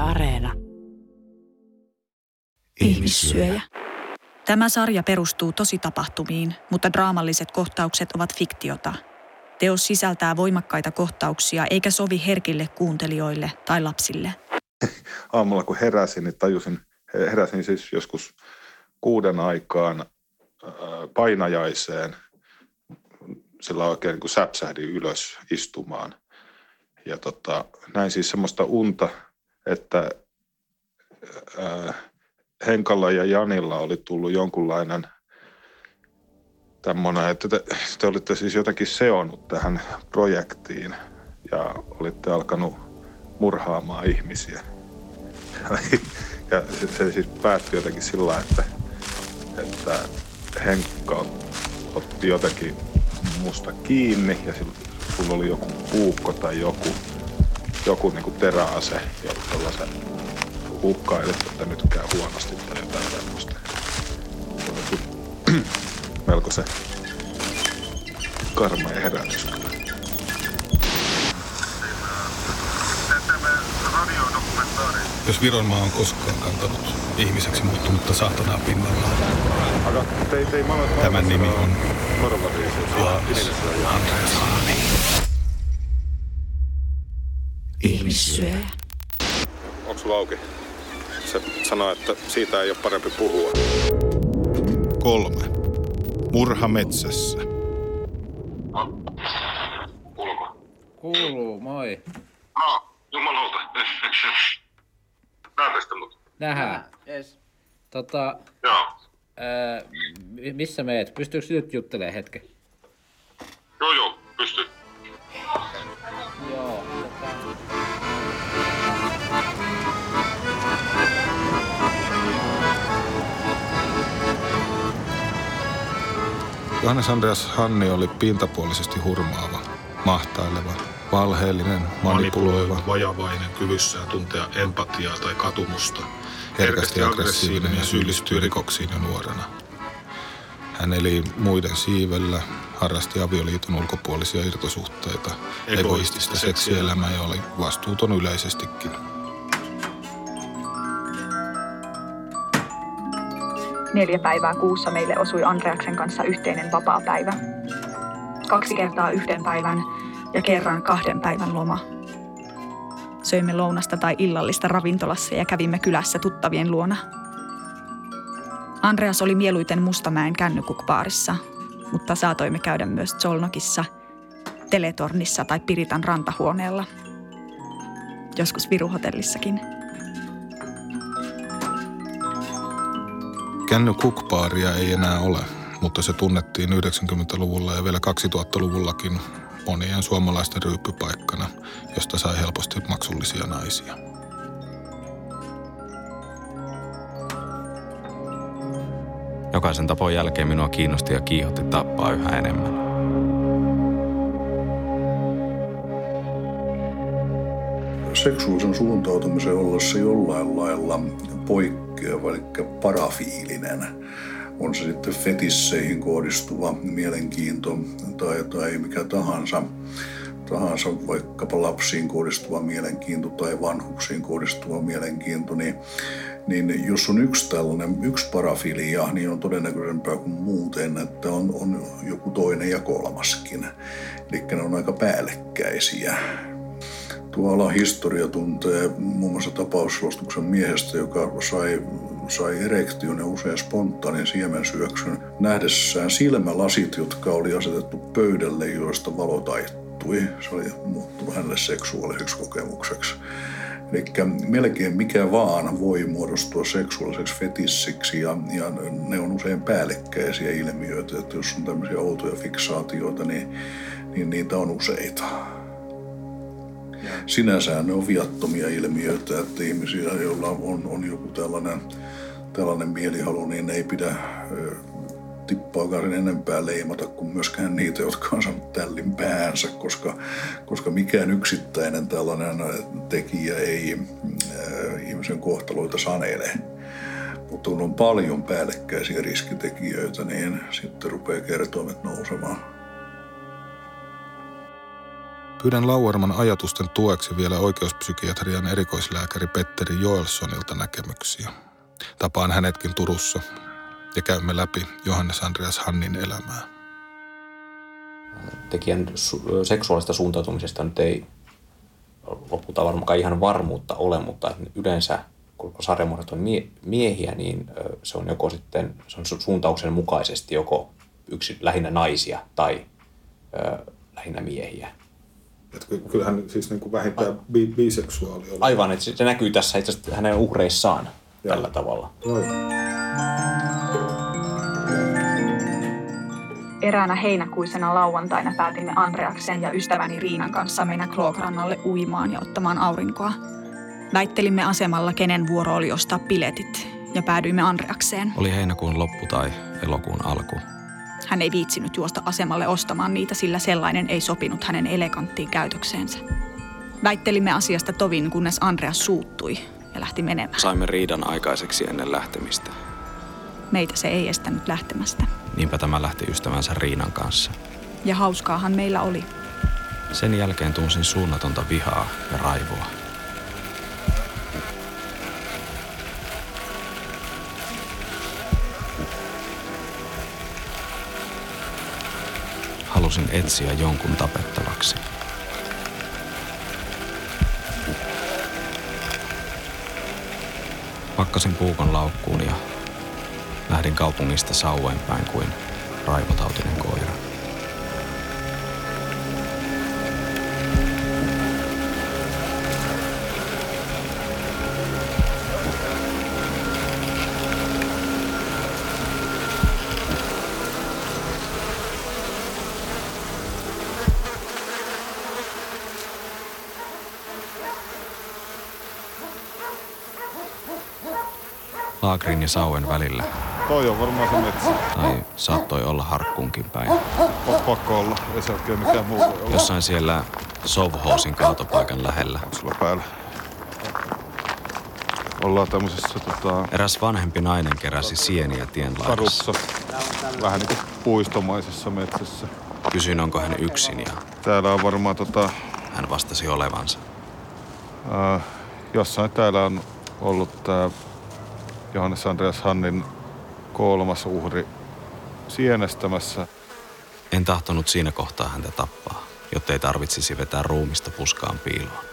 Areena. Ihmissyöjä. Tämä sarja perustuu tositapahtumiin, mutta draamalliset kohtaukset ovat fiktiota. Teos sisältää voimakkaita kohtauksia eikä sovi herkille kuuntelijoille tai lapsille. Aamulla kun heräsin, niin heräsin siis joskus 6 aikaan painajaiseen. Sillä oikein niin kuin säpsähdin ylös istumaan. Ja näin siis semmoista unta, että Henkalla ja Janilla oli tullut jonkunlainen tämmöinen, että te olitte siis jotenkin seonnut tähän projektiin ja olitte alkanut murhaamaan ihmisiä. Ja se siis päättyi jotenkin sillä, että Henkka otti jotenkin musta kiinni ja sulla oli joku puukko tai joku niin kuin teräase, jolla sä uhkailit, että nyt käy huonosti tai jotain tämmöistä. Se oli melko se karma ja herätys kyllä. Jos Vironmaa on koskaan kantanut ihmiseksi muuttunutta saatanaa pinnallaan. Tämän nimi on Johannes Andreas Haani. Ihmissyöjä. Onko sulla auki? Se sanoo, että siitä ei ole parempi puhua. 3. Murha metsässä. Kuuluuko? Kuuluu, moi. No, jumalauta. Näytästä mut. Nähdään. Yes. Joo. Missä meet? Pystyykö nyt juttelemaan hetken? Joo, pystyy. Joo, Johannes Andreas Hanni oli pintapuolisesti hurmaava, mahtaileva, valheellinen, manipuloiva, vajavainen kyvyssään tuntea empatiaa tai katumusta, herkästi aggressiivinen ja syyllistyi rikoksiin jo nuorena. Hän eli muiden siivellä, harrasti avioliiton ulkopuolisia irtosuhteita, egoistista seksielämää ja oli vastuuton yleisestikin. Neljä päivää kuussa meille osui Andreaksen kanssa yhteinen vapaapäivä. 2 kertaa 1 päivän ja kerran 2 päivän loma. Söimme lounasta tai illallista ravintolassa ja kävimme kylässä tuttavien luona. Andreas oli mieluiten Mustamäen kännykukbaarissa, mutta saatoimme käydä myös Zolnokissa, Teletornissa tai Piritan rantahuoneella. Joskus Viru-hotellissakin. Kännykukbaaria ei enää ole, mutta se tunnettiin 90-luvulla ja vielä 2000-luvullakin monien suomalaisten ryyppypaikkana, josta sai helposti maksullisia naisia. Jokaisen tapon jälkeen minua kiinnosti ja kiihotti tappaa yhä enemmän. Seksuaalisen suuntautumisen ollessa jollain lailla poikkeava, eli parafiilinen. On se sitten fetisseihin kohdistuva mielenkiinto tai mikä tahansa vaikkapa lapsiin kohdistuva mielenkiinto tai vanhuksiin kohdistuva mielenkiinto, niin jos on yksi parafilia, niin on todennäköisempää kuin muuten, että on joku toinen ja kolmaskin. Eli ne on aika päällekkäisiä. Tuo alan historia tuntee muun muassa tapaussuostuksen miehestä, joka sai erektion ja usein spontaanin siemensyöksyn nähdessään silmälasit, jotka oli asetettu pöydälle, joista valo taittui. Se oli muuttunut hänelle seksuaaliseksi kokemukseksi. Eli melkein mikä vaan voi muodostua seksuaaliseksi fetissiksi ja ne on usein päällekkäisiä ilmiöitä. Että jos on tämmöisiä outoja fiksaatioita, niin niitä on useita. Sinänsä ne on viattomia ilmiöitä, että ihmisiä, joilla on joku tällainen mielihalu, niin ei pidä tippaakaan enempää leimata kuin myöskään niitä, jotka on saanut tällin päänsä, koska mikään yksittäinen tällainen tekijä ei ihmisen kohtaloita sanele. Mutta kun on paljon päällekkäisiä riskitekijöitä, niin sitten rupeaa kertoimet nousemaan. Pyydän Lauerman ajatusten tueksi vielä oikeuspsykiatrian erikoislääkäri Petteri Joelssonilta näkemyksiä. Tapaan hänetkin Turussa ja käymme läpi Johannes Andreas Hannin elämää. Tekijän seksuaalista suuntautumisesta nyt ei lopulta varmaan ihan varmuutta ole, mutta yleensä kun sarjamurhat on miehiä, niin se on joko sitten se on suuntauksen mukaisesti joko lähinnä naisia tai lähinnä miehiä. Että kyllähän siis niin kuin vähintään biseksuaali on. Aivan, että se näkyy tässä itse asiassa hänen uhreissaan tällä tavalla. Eräänä heinäkuisena lauantaina päätimme Andreaksen ja ystäväni Riinan kanssa mennä Klookrannalle uimaan ja ottamaan aurinkoa. Väittelimme asemalla, kenen vuoro oli ostaa piletit, ja päädyimme Andreakseen. Oli heinäkuun loppu tai elokuun alku. Hän ei viitsinyt juosta asemalle ostamaan niitä, sillä sellainen ei sopinut hänen eleganttiin käytökseensä. Väittelimme asiasta tovin, kunnes Andreas suuttui ja lähti menemään. Saimme riidan aikaiseksi ennen lähtemistä. Meitä se ei estänyt lähtemästä. Niinpä tämä lähti ystävänsä Riinan kanssa. Ja hauskaahan meillä oli. Sen jälkeen tunsin suunnatonta vihaa ja raivoa. Halusin etsiä jonkun tapettavaksi. Pakkasin puukon laukkuun ja lähdin kaupungista sauen päin kuin raivotautinen koira. Laakrin ja sauen välillä. Toi on varmaan se metsä. Tai saattoi olla Harkkuunkin päin. Pakko olla, ei se oikein mikään muu voi olla. Jossain siellä Sovhoosin kaatopaikan lähellä. Onko sulla päällä? Ollaan tämmöisessä Eräs vanhempi nainen keräsi sieniä tien laidassa. Karussa. Vähän niin kuin puistomaisessa metsässä. Kysyin, onko hän yksin ja täällä on varmaan hän vastasi olevansa. Jossain täällä on ollut tää Johannes Andreas Hannin 3. uhri sienestämässä. En tahtonut siinä kohtaa häntä tappaa, jottei tarvitsisi vetää ruumista puskaan piiloon.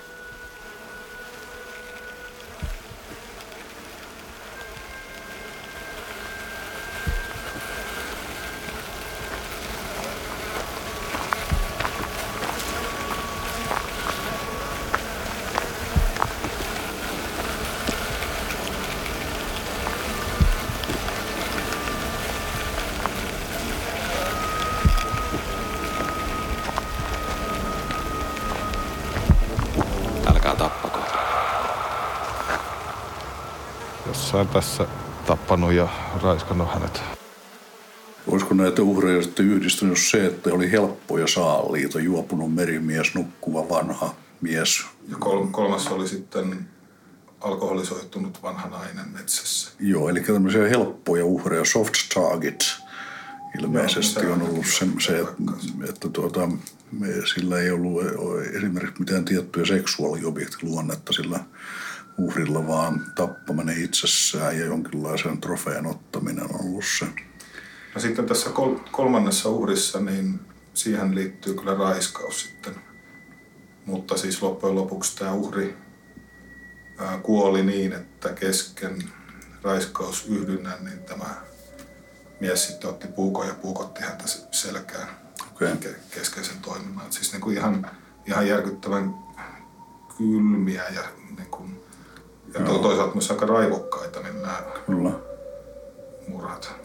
Jossain tässä tappanut ja raiskannut hänet. Olisiko näitä uhreja sitten yhdistynyt se, että oli helppoja saaliita, juopunut merimies, nukkuva vanha mies? Ja kolmas oli sitten alkoholisoitunut vanha nainen metsässä. Joo, eli tämmöisiä helppoja uhreja, soft target ilmeisesti on ollut se että sillä ei ollut esimerkiksi mitään tiettyä seksuaaliobjektiluonnetta sillä uhrilla, vaan tappaminen itsessään ja jonkinlaisen trofeen ottaminen on ollut se. No sitten tässä 3. uhrissa, niin siihen liittyy kyllä raiskaus sitten. Mutta siis loppujen lopuksi tämä uhri kuoli niin, että kesken raiskausyhdynnän niin tämä mies sitten otti puukon ja puukotti häntä selkään keskeisen toiminnan. Et siis niin kuin ihan järkyttävän kylmiä ja niin kuin, ja toisaalta myös aika raivokkaita niin nämä murhat.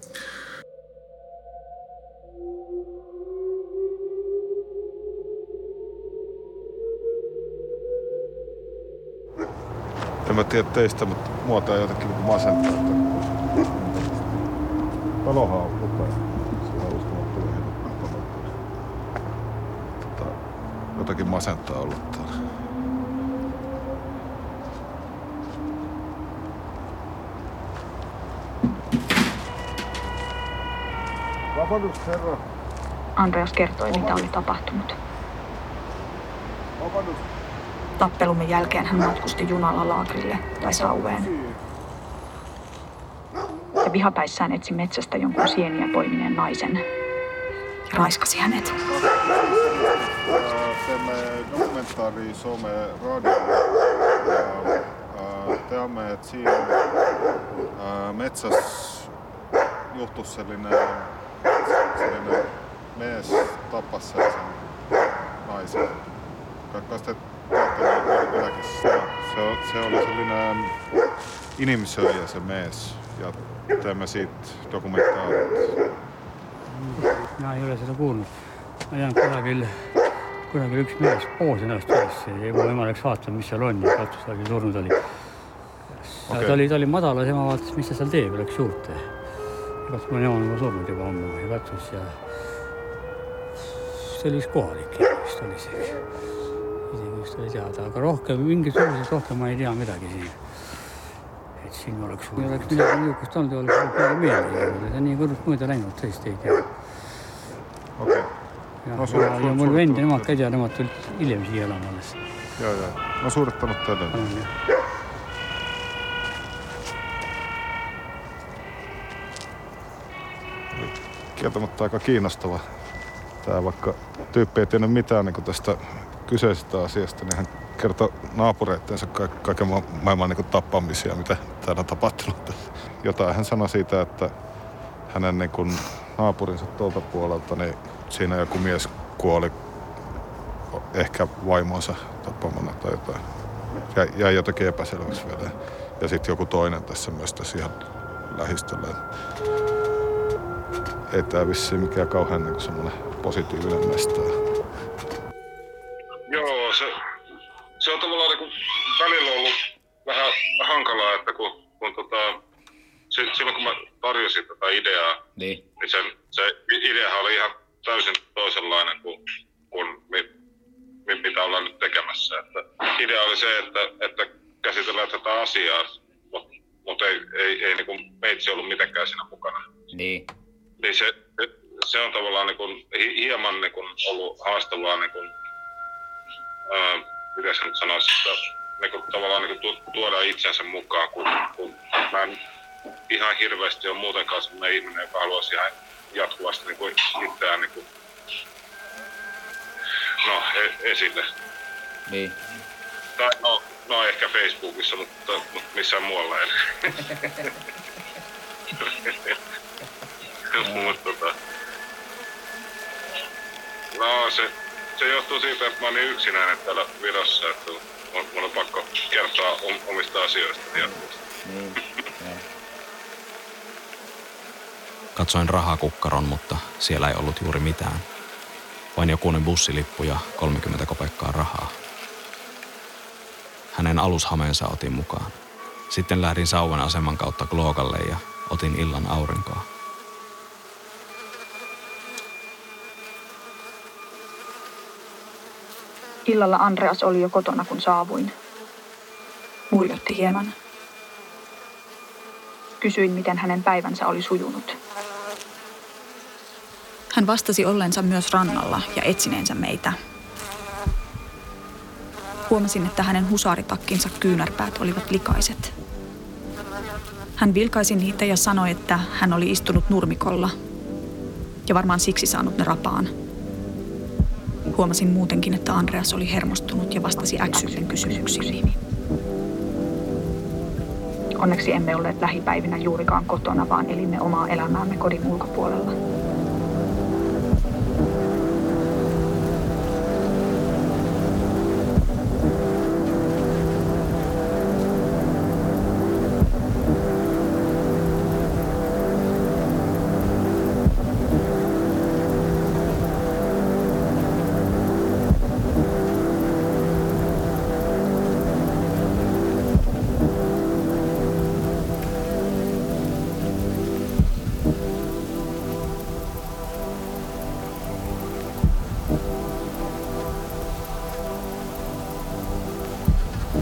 En mä tiedä teistä, mutta mua tää jotenkin niin masentaa. Talohan on upea. Siellä on uskomattomia jotakin masentaa ollut täällä. Andreas kertoi, mitä oli tapahtunut. Tappelumme jälkeen hän matkusti junalla Laagrille tai Sauveen. Ja vihapäissään etsi metsästä jonkun sieniä poimineen naisen ja raiskasi hänet. Teemme dokumentaari some radiolla ja teemme, että siinä metsässä juhtus sellainen mies tappasi sen naisen. Kas te jotakin se oli sellainen inimsöijä se mies ja teemme siitä dokumentaarit. Mä ei ole sitä kuullut. Ajan kusagil üks mees poos ennast üles ja mu ema läks vaatama, mis seal on ja katsus, ta oli surnud oli. Okay. Ta oli madalas, ema vaatas, mis ta seal teeb, läks juurde. Ja katsus, mul ema nagu surnud juba ammu ja katsus ja see oli üks kohalik vist oli see. Isegi vist oli teada, aga rohkem, mingisugusest rohkem ma ei tea midagi siin. Et siin oleks midagi niisugust olnud ja oleks midagi meeldinud. See on nii kõrvust mõõda läinud, tõesti ei tea. Okei. Ja mul vend ja nemad käid ja nemad tulid hiljem siia elama alles. Ja. No suuret tänud teille. Kieltämättä aika kiinnostava. Tää vaikka tyyppi ei tiennyt mitään niin tästä kyseisestä asiasta, niin hän kertoi naapureittensa kaiken maailman niin tappamisia, mitä täällä on tapahtunut. Jotain hän sanoi siitä, että hänen niin kuin naapurinsa tuolta puolelta, niin siinä joku mies kuoli ehkä vaimonsa tappamana tai jotain. Jäi jotakin epäselväksi vielä. Ja sitten joku toinen tässä myös tässä ihan lähistöllä. Ei tää vissiin mikään kauhean niin semmoinen positiivinen mestää. Joo, se on tavallaan niin välillä ollut vähän hankalaa, että kun silloin kun mä tarjosin tätä ideaa, niin se ideahan oli ihan täysin toisenlainen kuin mitä ollaan nyt tekemässä. Että idea oli se, että käsitellään tätä asiaa, mutta ei niin kuin meitsi ollut mitenkään siinä mukana. Niin se on tavallaan niin kuin, hieman niin kuin ollut haastavaa, niin kuin, miten se nyt sanoisi, että niin kuin, tavallaan niin kuin tuoda itsensä mukaan, kun mä en ihan hirveästi ole muutenkaan sellainen ihminen, joka haluaisi ihan jatkuvasti niin kuin itseään niin kuin, esille. Niin. Tai no ehkä Facebookissa, mutta missään muualla ei. Se johtuu siitä, että mä oon niin yksinäinen täällä Virossa, että mun on pakko kertoa omista asioista jatkuvasti. Katsoin rahakukkaron, mutta siellä ei ollut juuri mitään. Vain jokunen bussilippu ja 30 kopekkaa rahaa. Hänen alushameensa otin mukaan. Sitten lähdin Sauven aseman kautta Gloogalle ja otin illan aurinkoa. Illalla Andreas oli jo kotona, kun saavuin. Muljotti hieman. Kysyin, miten hänen päivänsä oli sujunut. Hän vastasi ollensa myös rannalla ja etsineensä meitä. Huomasin, että hänen husaaritakkinsa kyynärpäät olivat likaiset. Hän vilkaisi niitä ja sanoi, että hän oli istunut nurmikolla ja varmaan siksi saanut ne rapaan. Huomasin muutenkin, että Andreas oli hermostunut ja vastasi äksylleen kysymyksiin. Onneksi emme olleet lähipäivinä juurikaan kotona, vaan elimme omaa elämäämme kodin ulkopuolella.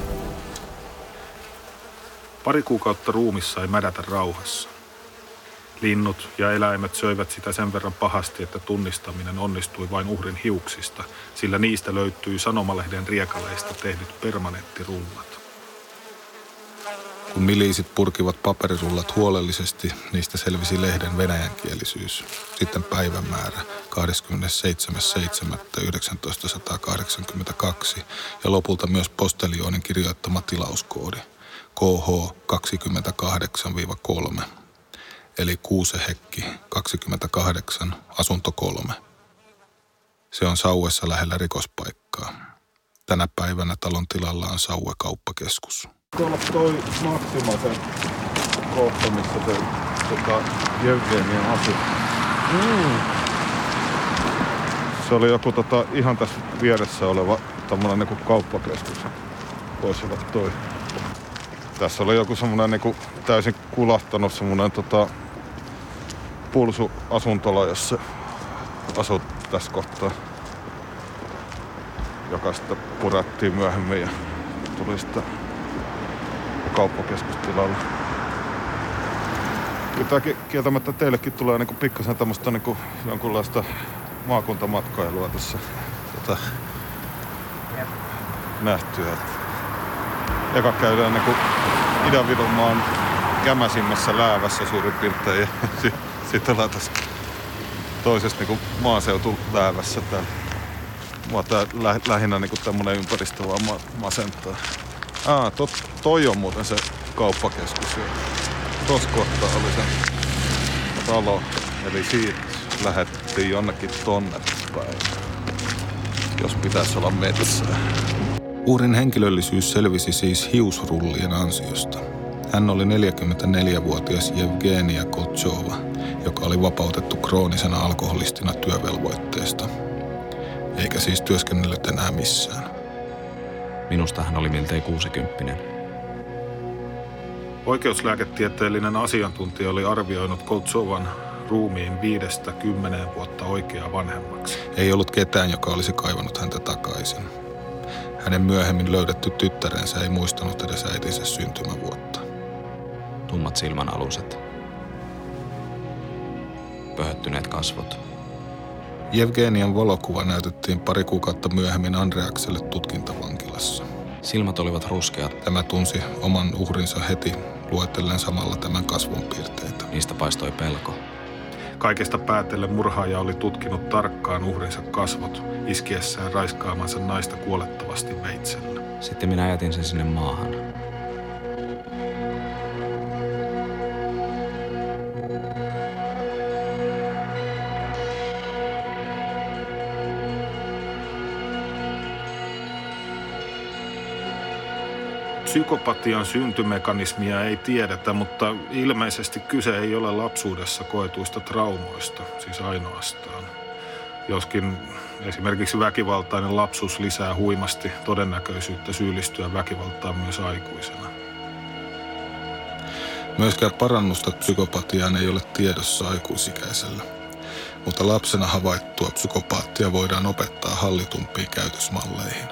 Pari kuukautta ruumissa ei mädätä rauhassa. Linnut ja eläimet söivät sitä sen verran pahasti, että tunnistaminen onnistui vain uhrin hiuksista, sillä niistä löytyi sanomalehden riekaleista tehdyt permanenttirullat. Kun miliisit purkivat paperirullat huolellisesti, niistä selvisi lehden venäjänkielisyys. Sitten päivämäärä 27.7.1982 ja lopulta myös Postelioonin kirjoittama tilauskoodi KH28-3, eli Kuusehekki 28, asunto 3. Se on Sauessa lähellä rikospaikkaa. Tänä päivänä talon tilalla on Saue kauppakeskus. Tuolla toi Maxima se kohta, missä se Jevgenia asui. Se oli joku ihan tässä vieressä oleva tommonen niinku kauppakeskus. Voisi olla toi. Tässä oli joku semmonen niinku täysin kulahtanut semmonen pulsuasuntola, jossa asui tässä kohtaa. Joka sitten purettiin myöhemmin ja tuli sitten kauppakeskustilalle. Kyllä tää kieltämättä teillekin tulee niinku pikkasen tämmöstä niinku jonkunlaista maakuntamatkailua tässä nähtyä. Eka käydään niinku Itä-Virunmaan kämäsimmässä läävässä suurin piirtein ja sitten ollaan tässä toisessa niinku maaseutuläävässä täällä. Mua tää lähinnä niinku tämmönen ympäristö vaan masentaa. Toi on muuten se kauppakeskus. Tuossa kohtaa oli se talo. Eli siitä lähdettiin jonnekin tonne päin, jos pitäisi olla metsää. Uhrin henkilöllisyys selvisi siis hiusrullien ansiosta. Hän oli 44-vuotias Jevgenia Koltsova, joka oli vapautettu kroonisena alkoholistina työvelvoitteesta. Eikä siis työskennellyt enää missään. Minusta hän oli miltei 60. Oikeuslääketieteellinen asiantuntija oli arvioinut Koltsovan ruumiin 5-10 vuotta oikeaa vanhemmaksi. Ei ollut ketään, joka olisi kaivannut häntä takaisin. Hänen myöhemmin löydetty tyttärensä ei muistanut edes äitinsä syntymävuotta. Tummat silmänaluset. Pöhöttyneet kasvot. Jevgenian valokuva näytettiin pari kuukautta myöhemmin Andreakselle tutkintavankilassa. Silmät olivat ruskeat. Tämä tunsi oman uhrinsa heti luetellen samalla tämän kasvonpiirteitä. Niistä paistoi pelko. Kaikesta päätellen murhaaja oli tutkinut tarkkaan uhrinsa kasvot, iskiessään raiskaamansa naista kuolettavasti veitsellä. Sitten minä jätin sen sinne maahan. Psykopatian syntymekanismia ei tiedetä, mutta ilmeisesti kyse ei ole lapsuudessa koetuista traumoista, siis ainoastaan. Joskin esimerkiksi väkivaltainen lapsuus lisää huimasti todennäköisyyttä syyllistyä väkivaltaan myös aikuisena. Myöskään parannusta psykopatiaan ei ole tiedossa aikuisikäisellä, mutta lapsena havaittua psykopaattia voidaan opettaa hallitumpiin käytösmalleihin.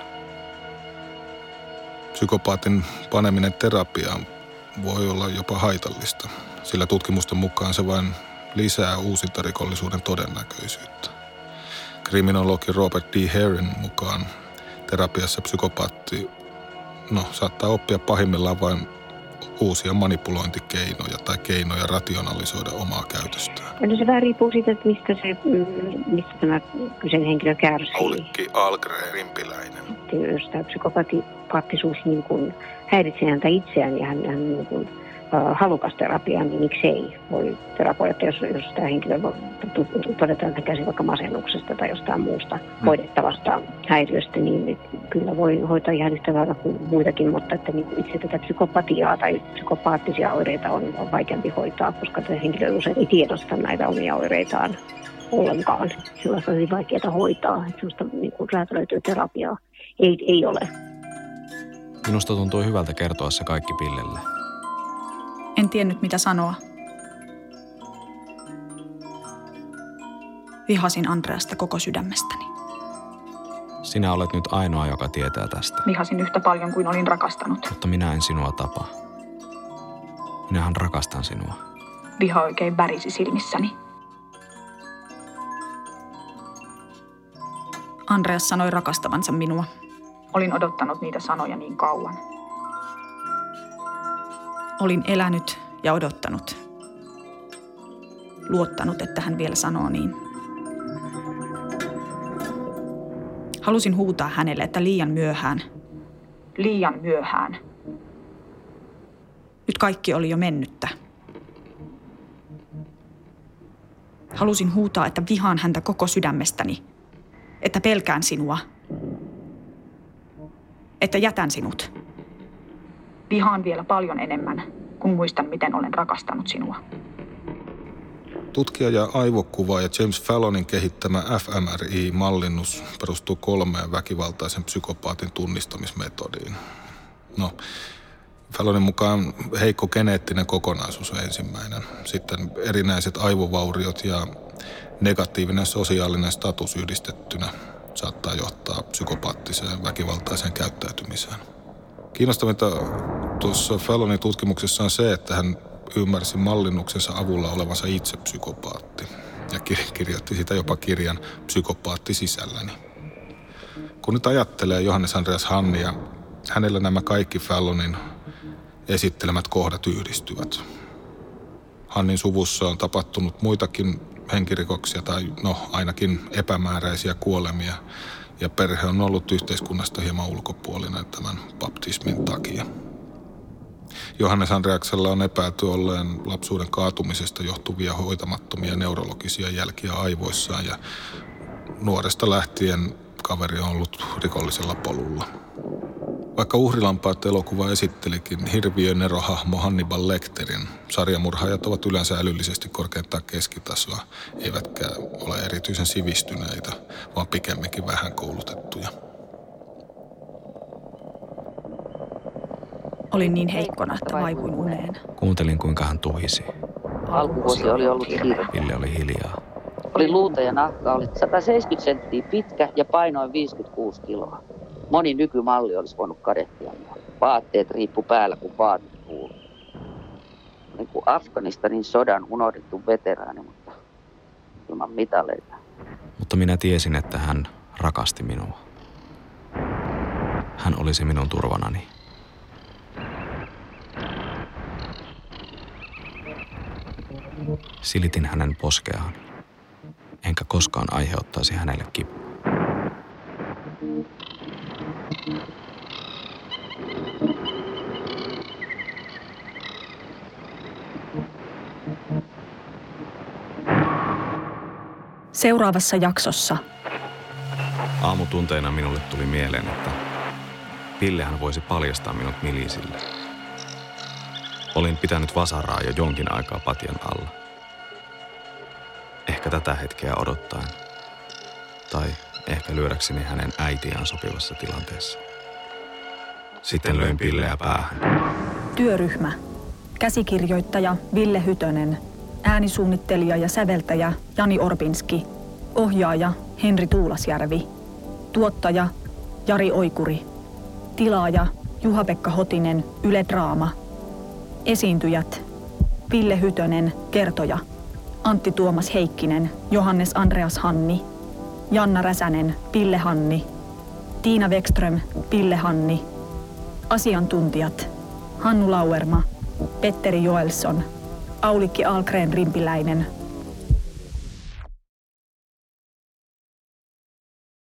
Psykopaatin paneminen terapiaan voi olla jopa haitallista, sillä tutkimusten mukaan se vain lisää uusintarikollisuuden todennäköisyyttä. Kriminologi Robert D. Herrin mukaan terapiassa psykopaatti saattaa oppia pahimmillaan vain uusia manipulointikeinoja tai keinoja rationalisoida omaa käytöstään. No se vähän riippuu siitä, että mistä tämä kyseinen henkilö kärsii. Aulikki Algren Rimpiläinen. Jos tämä psykopaattisuus niin kuin häiritsee häntä itseään ja hän niin kuin, halukas terapiaan, niin miksei voi terapoida, jos tämä henkilö todetaan, että käsi vaikka masennuksesta tai jostain muusta hoidettavasta häiriöstä, niin kyllä voi hoitaa ihan yhtä lailla kuin muitakin, mutta että niin itse tätä psykopatiaa tai psykopaattisia oireita on vaikeampi hoitaa, koska tämä henkilö usein ei tiedosta näitä omia oireitaan ollenkaan. Sellaista on hyvin vaikeaa hoitaa, että sellaista niin räätälöityä terapiaa ei ole. Minusta tuntui hyvältä kertoa se kaikki Pillelle. En tiennyt, mitä sanoa. Vihasin Andreasta koko sydämestäni. Sinä olet nyt ainoa, joka tietää tästä. Vihasin yhtä paljon kuin olin rakastanut. Mutta minä en sinua tapa. Minähän rakastan sinua. Viha oikein värisi silmissäni. Andreas sanoi rakastavansa minua. Olin odottanut niitä sanoja niin kauan. Olin elänyt ja odottanut. Luottanut, että hän vielä sanoo niin. Halusin huutaa hänelle, että liian myöhään. Liian myöhään. Nyt kaikki oli jo mennyttä. Halusin huutaa, että vihaan häntä koko sydämestäni. Että pelkään sinua. Että jätän sinut. Vihaan vielä paljon enemmän, kun muistan, miten olen rakastanut sinua. Tutkija ja aivokuvaaja James Fallonin kehittämä fMRI-mallinnus perustuu 3 väkivaltaisen psykopaatin tunnistamismetodiin. No, Fallonin mukaan heikko geneettinen kokonaisuus on ensimmäinen. Sitten erinäiset aivovauriot ja negatiivinen sosiaalinen status yhdistettynä saattaa johtaa psykopaattiseen väkivaltaiseen käyttäytymiseen. Kiinnostavinta tuossa Fallonin tutkimuksessa on se, että hän ymmärsi mallinnuksensa avulla olevansa itse psykopaatti ja kirjoitti siitä jopa kirjan Psykopaatti sisälläni. Kun nyt ajattelee Johannes Andreas Hannia, hänellä nämä kaikki Fallonin esittelemät kohdat yhdistyvät. Hannin suvussa on tapahtunut muitakin henkirikoksia tai ainakin epämääräisiä kuolemia ja perhe on ollut yhteiskunnasta hieman ulkopuolinen tämän baptismin takia. Johannes Andreaksella on epäilty olleen lapsuuden kaatumisesta johtuvia hoitamattomia neurologisia jälkiä aivoissaan ja nuoresta lähtien kaveri on ollut rikollisella polulla. Vaikka Uhrilampaat elokuva esittelikin hirviön erohahmo Hannibal Lecterin, sarjamurhaajat ovat yleensä älyllisesti korkeintaan keskitasoa, eivätkä ole erityisen sivistyneitä, vaan pikemminkin vähän koulutettuja. Olin niin heikkona, että vaivuin uneen. Kuuntelin, kuinka hän tuhisi. Alkuvuosi oli ollut hirveä. Ville oli hiljaa. Oli luuta ja nahka, oli 170 senttiä pitkä ja painoin 56 kiloa. Moni nykymalli olisi voinut kadehtia mua. Vaatteet riippu päällä, kun vaatit kuului. Niin kuin Afganistanin sodan unohdettu veteraani, mutta ilman mitaleita. Mutta minä tiesin, että hän rakasti minua. Hän olisi minun turvanani. Silitin hänen poskeaan, enkä koskaan aiheuttaisi hänelle kipua. Seuraavassa jaksossa. Aamutunteina minulle tuli mieleen, että Villehän voisi paljastaa minut milisille. Olin pitänyt vasaraa jo jonkin aikaa patjan alla. Ehkä tätä hetkeä odottaen. Tai ehkä lyödäkseni hänen äitiään sopivassa tilanteessa. Sitten löin Villeä päähän. Työryhmä. Käsikirjoittaja Ville Hytönen. Äänisuunnittelija ja säveltäjä Jani Orbinski. Ohjaaja Henri Tuulasjärvi. Tuottaja Jari Oikuri. Tilaaja Juha-Pekka Hotinen, Yle Draama. Esiintyjät Ville Hytönen, kertoja. Antti Tuomas Heikkinen, Johannes Andreas Hanni. Janna Räsänen, Ville Hanni. Tiina Wexström, Ville Hanni. Asiantuntijat Hannu Lauerma, Petteri Joelsson, Aulikki Algren Rimpiläinen,